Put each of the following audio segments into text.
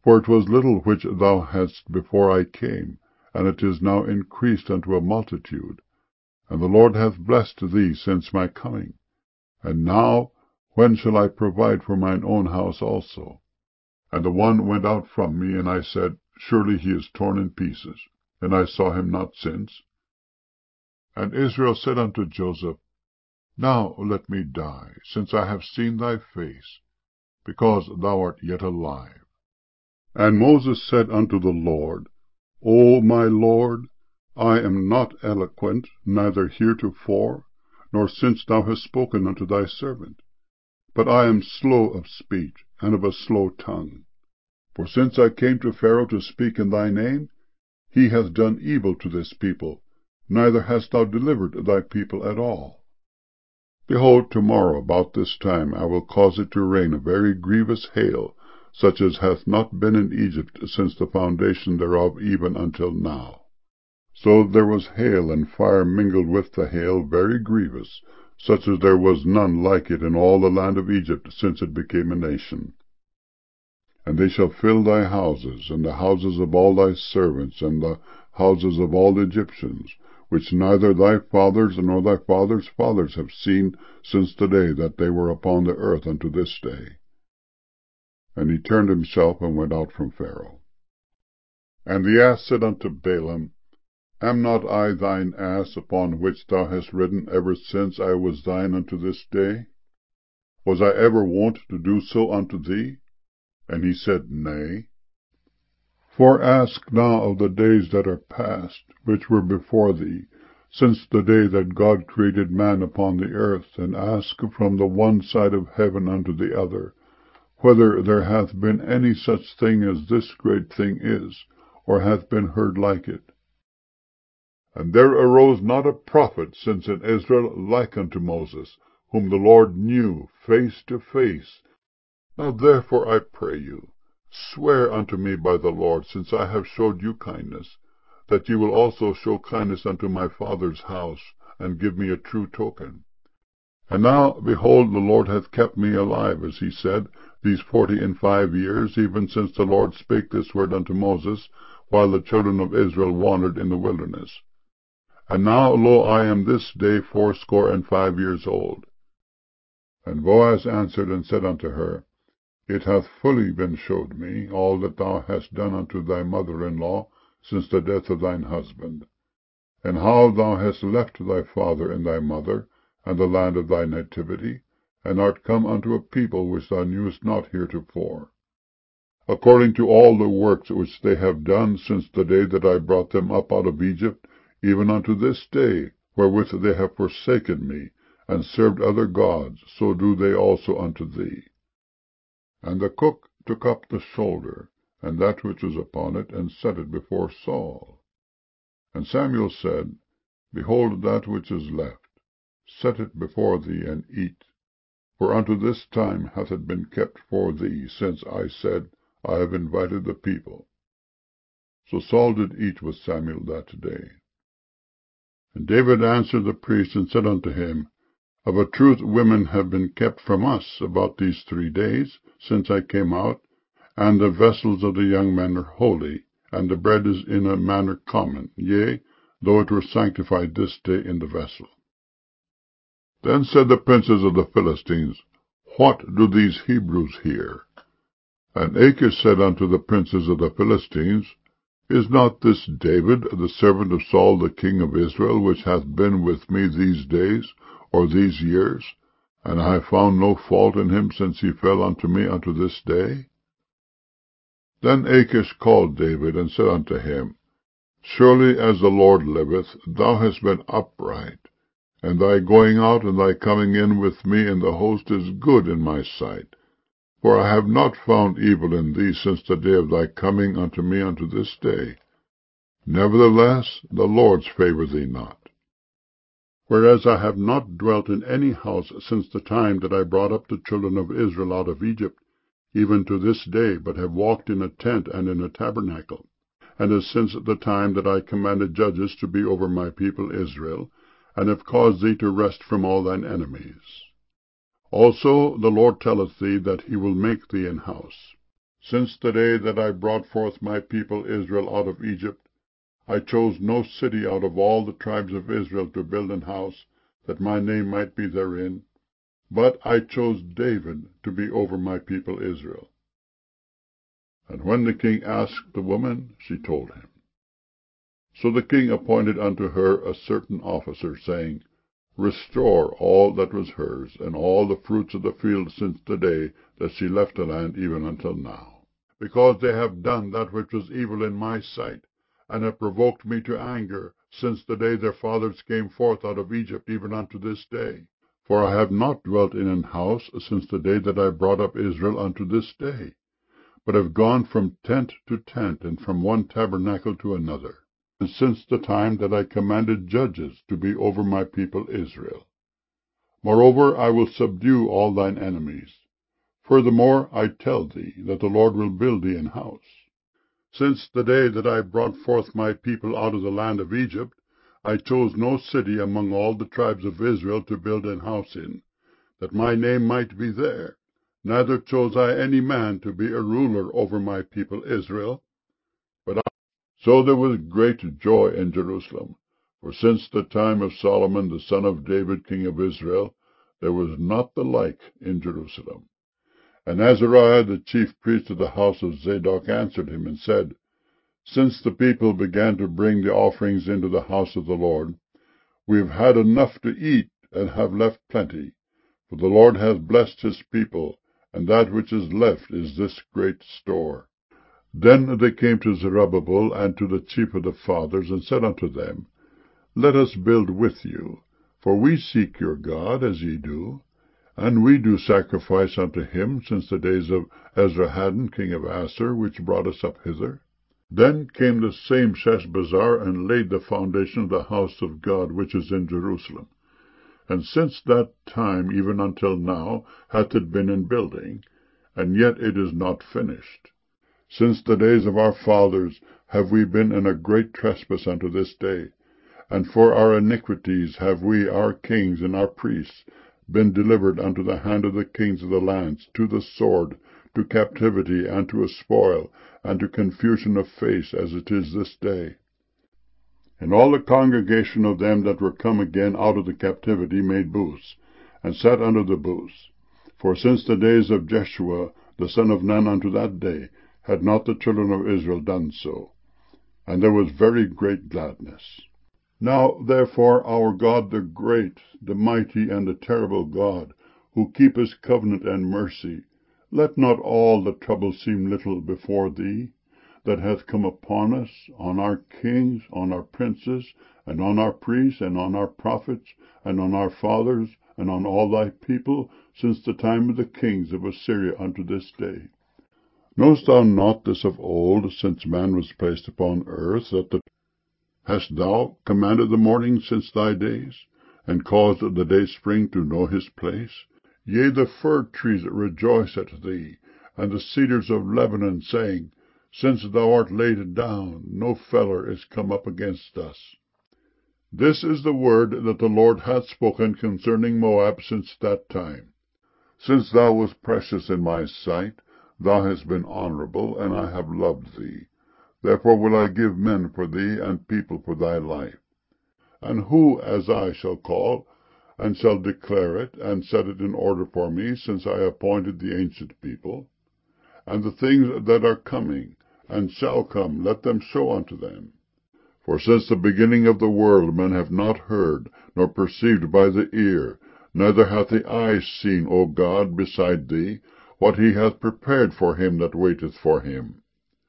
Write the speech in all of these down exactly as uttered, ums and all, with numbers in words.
For it was little which thou hadst before I came, and it is now increased unto a multitude. And the Lord hath blessed thee since my coming. And now, when shall I provide for mine own house also? And the one went out from me, and I said, Surely he is torn in pieces, and I saw him not since. And Israel said unto Joseph, Now let me die, since I have seen thy face, because thou art yet alive. And Moses said unto the Lord, O my Lord, I am not eloquent, neither heretofore, nor since thou hast spoken unto thy servant. But I am slow of speech, and of a slow tongue. For since I came to Pharaoh to speak in thy name, he hath done evil to this people, neither hast thou delivered thy people at all. Behold, tomorrow about this time I will cause it to rain a very grievous hail, such as hath not been in Egypt since the foundation thereof even until now. So there was hail and fire mingled with the hail, very grievous, such as there was none like it in all the land of Egypt since it became a nation. And they shall fill thy houses, and the houses of all thy servants, and the houses of all the Egyptians, which neither thy fathers nor thy fathers' fathers have seen since the day that they were upon the earth unto this day. And he turned himself and went out from Pharaoh. And the ass said unto Balaam, Am not I thine ass, upon which thou hast ridden ever since I was thine unto this day? Was I ever wont to do so unto thee? And he said, Nay. For ask now of the days that are past, which were before thee, since the day that God created man upon the earth, and ask from the one side of heaven unto the other, whether there hath been any such thing as this great thing is, or hath been heard like it. And there arose not a prophet since in Israel like unto Moses, whom the Lord knew face to face. Now therefore I pray you, swear unto me by the Lord, since I have showed you kindness, that ye will also show kindness unto my father's house, and give me a true token. And now, behold, the Lord hath kept me alive, as he said, these forty and five years, even since the Lord spake this word unto Moses, while the children of Israel wandered in the wilderness. And now, lo, I am this day fourscore and five years old. And Boaz answered and said unto her, It hath fully been showed me, all that thou hast done unto thy mother-in-law since the death of thine husband, and how thou hast left thy father and thy mother, and the land of thy nativity, and art come unto a people which thou knewest not heretofore, according to all the works which they have done since the day that I brought them up out of Egypt, even unto this day, wherewith they have forsaken me, and served other gods, so do they also unto thee. And the cook took up the shoulder, and that which was upon it, and set it before Saul. And Samuel said, Behold that which is left, set it before thee, and eat. For unto this time hath it been kept for thee, since I said, I have invited the people. So Saul did eat with Samuel that day. And David answered the priest, and said unto him, Of a truth women have been kept from us about these three days, since I came out, and the vessels of the young men are holy, and the bread is in a manner common, yea, though it were sanctified this day in the vessel. Then said the princes of the Philistines, What do these Hebrews here? And Achish said unto the princes of the Philistines, Is not this David, the servant of Saul the king of Israel, which hath been with me these days, or these years, and I have found no fault in him since he fell unto me unto this day? Then Achish called David, and said unto him, Surely as the Lord liveth, thou hast been upright, and thy going out and thy coming in with me in the host is good in my sight. For I have not found evil in thee since the day of thy coming unto me unto this day. Nevertheless, the Lord's favour thee not. Whereas I have not dwelt in any house since the time that I brought up the children of Israel out of Egypt, even to this day, but have walked in a tent and in a tabernacle, and as since the time that I commanded judges to be over my people Israel, and have caused thee to rest from all thine enemies. Also the Lord telleth thee that he will make thee an house. Since the day that I brought forth my people Israel out of Egypt, I chose no city out of all the tribes of Israel to build an house, that my name might be therein, but I chose David to be over my people Israel. And when the king asked the woman, she told him. So the king appointed unto her a certain officer, saying, Restore all that was hers, and all the fruits of the field since the day that she left the land even until now. Because they have done that which was evil in my sight, and have provoked me to anger, since the day their fathers came forth out of Egypt even unto this day. For I have not dwelt in an house since the day that I brought up Israel unto this day, but have gone from tent to tent, and from one tabernacle to another, and since the time that I commanded judges to be over my people Israel. Moreover, I will subdue all thine enemies. Furthermore, I tell thee that the Lord will build thee an house. Since the day that I brought forth my people out of the land of Egypt, I chose no city among all the tribes of Israel to build an house in, that my name might be there. Neither chose I any man to be a ruler over my people Israel, but I. So there was great joy in Jerusalem, for since the time of Solomon the son of David king of Israel, there was not the like in Jerusalem. And Azariah the chief priest of the house of Zadok answered him, and said, Since the people began to bring the offerings into the house of the Lord, we have had enough to eat, and have left plenty. For the Lord hath blessed his people, and that which is left is this great store. Then they came to Zerubbabel and to the chief of the fathers, and said unto them, Let us build with you, for we seek your God, as ye do, and we do sacrifice unto him since the days of Esarhaddon king of Assur, which brought us up hither. Then came the same Sheshbazzar, and laid the foundation of the house of God, which is in Jerusalem. And since that time even until now hath it been in building, and yet it is not finished. Since the days of our fathers have we been in a great trespass unto this day, and for our iniquities have we, our kings and our priests, been delivered unto the hand of the kings of the lands, to the sword, to captivity, and to a spoil, and to confusion of face, as it is this day. And all the congregation of them that were come again out of the captivity made booths, and sat under the booths. For since the days of Jeshua the son of Nun unto that day had not the children of Israel done so. And there was very great gladness. Now therefore our God, the great, the mighty, and the terrible God, who keepeth covenant and mercy, let not all the trouble seem little before thee, that hath come upon us, on our kings, on our princes, and on our priests, and on our prophets, and on our fathers, and on all thy people, since the time of the kings of Assyria unto this day. Knowest thou not this of old, since man was placed upon earth, that the hast thou commanded the morning since thy days, and caused the day spring to know his place? Yea, the fir trees rejoice at thee, and the cedars of Lebanon, saying, Since thou art laid down, no feller is come up against us. This is the word that the Lord hath spoken concerning Moab since that time. Since thou wast precious in my sight, thou hast been honorable, and I have loved thee. Therefore will I give men for thee, and people for thy life. And who as I shall call, and shall declare it, and set it in order for me, since I appointed the ancient people? And the things that are coming, and shall come, let them show unto them. For since the beginning of the world men have not heard, nor perceived by the ear, neither hath the eye seen, O God, beside thee, what he hath prepared for him that waiteth for him.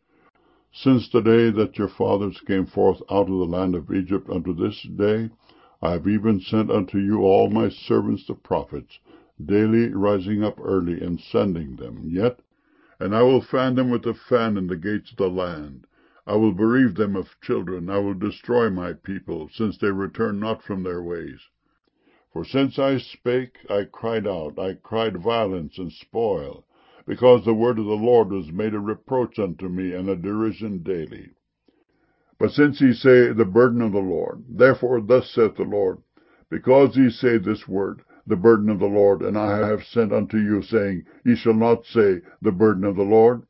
Since the day that your fathers came forth out of the land of Egypt unto this day, I have even sent unto you all my servants the prophets, daily rising up early and sending them. Yet, and I will fan them with a fan in the gates of the land. I will bereave them of children. I will destroy my people, since they return not from their ways. For since I spake, I cried out, I cried violence and spoil, because the word of the Lord was made a reproach unto me, and a derision daily. But since ye say, the burden of the Lord, therefore thus saith the Lord, because ye say this word, the burden of the Lord, and I have sent unto you, saying, Ye shall not say, the burden of the Lord,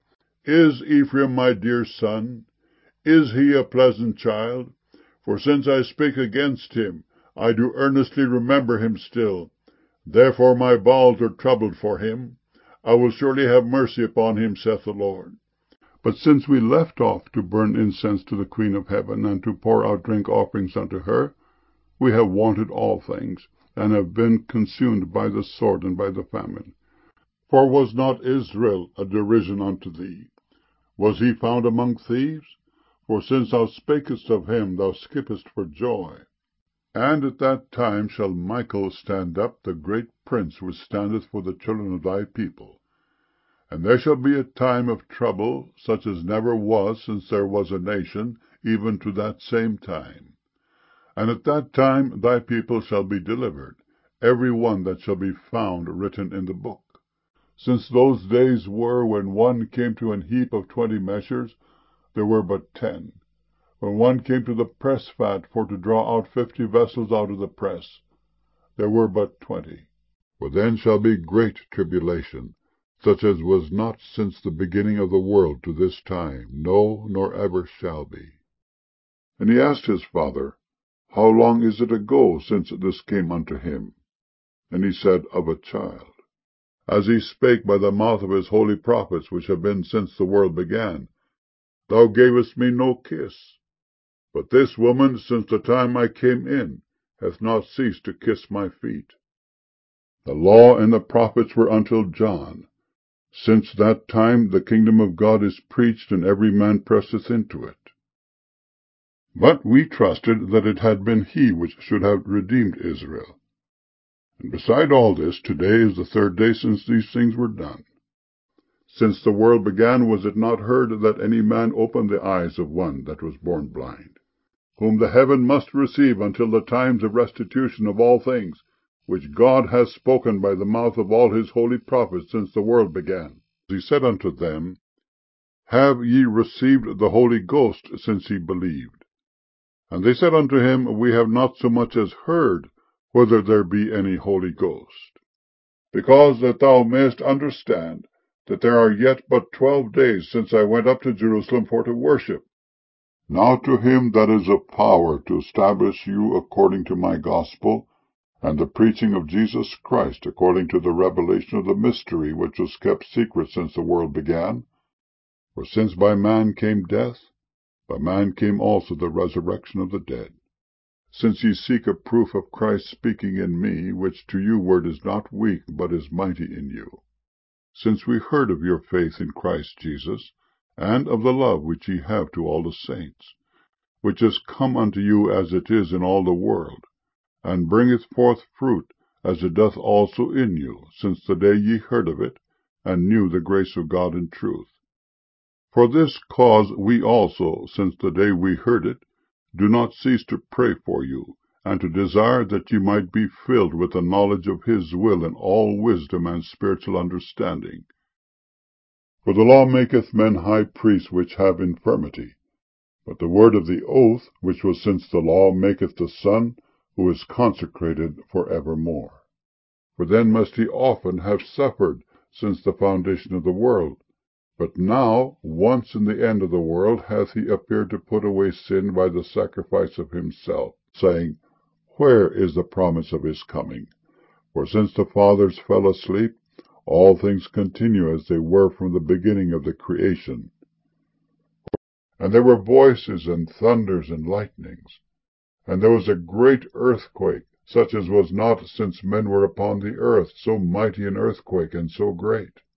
Is Ephraim my dear son? Is he a pleasant child? For since I speak against him, I do earnestly remember him still. Therefore my bowels are troubled for him. I will surely have mercy upon him, saith the Lord. But since we left off to burn incense to the Queen of Heaven, and to pour out drink offerings unto her, we have wanted all things, and have been consumed by the sword and by the famine. For was not Israel a derision unto thee? Was he found among thieves? For since thou spakest of him, thou skippest for joy. And at that time shall Michael stand up, the great prince which standeth for the children of thy people. And there shall be a time of trouble, such as never was since there was a nation, even to that same time. And at that time thy people shall be delivered, every one that shall be found written in the book. Since those days were when one came to an heap of twenty measures, there were but ten. When one came to the press fat for to draw out fifty vessels out of the press, there were but twenty. For then shall be great tribulation, such as was not since the beginning of the world to this time, no, nor ever shall be. And he asked his father, How long is it ago since this came unto him? And he said, Of a child. As he spake by the mouth of his holy prophets, which have been since the world began, Thou gavest me no kiss. But this woman, since the time I came in, hath not ceased to kiss my feet. The law and the prophets were until John. Since that time the kingdom of God is preached, and every man presseth into it. But we trusted that it had been he which should have redeemed Israel. And beside all this, today is the third day since these things were done. Since the world began, was it not heard that any man opened the eyes of one that was born blind, whom the heaven must receive until the times of restitution of all things, which God hath spoken by the mouth of all his holy prophets since the world began? He said unto them, Have ye received the Holy Ghost since ye believed? And they said unto him, We have not so much as heard whether there be any Holy Ghost. Because that thou mayest understand that there are yet but twelve days since I went up to Jerusalem for to worship. Now to him that is of power to establish you according to my gospel, and the preaching of Jesus Christ according to the revelation of the mystery which was kept secret since the world began. For since by man came death, by man came also the resurrection of the dead. Since ye seek a proof of Christ speaking in me, which to you word is not weak, but is mighty in you. Since we heard of your faith in Christ Jesus, and of the love which ye have to all the saints, which is come unto you as it is in all the world, and bringeth forth fruit, as it doth also in you, since the day ye heard of it, and knew the grace of God in truth. For this cause we also, since the day we heard it, do not cease to pray for you, and to desire that ye might be filled with the knowledge of his will in all wisdom and spiritual understanding. For the law maketh men high priests which have infirmity, but the word of the oath, which was since the law, maketh the Son, who is consecrated for evermore. For then must he often have suffered since the foundation of the world. But now, once in the end of the world, hath he appeared to put away sin by the sacrifice of himself, saying, Where is the promise of his coming? For since the fathers fell asleep, all things continue as they were from the beginning of the creation. And there were voices, and thunders, and lightnings. And there was a great earthquake, such as was not since men were upon the earth, so mighty an earthquake, and so great.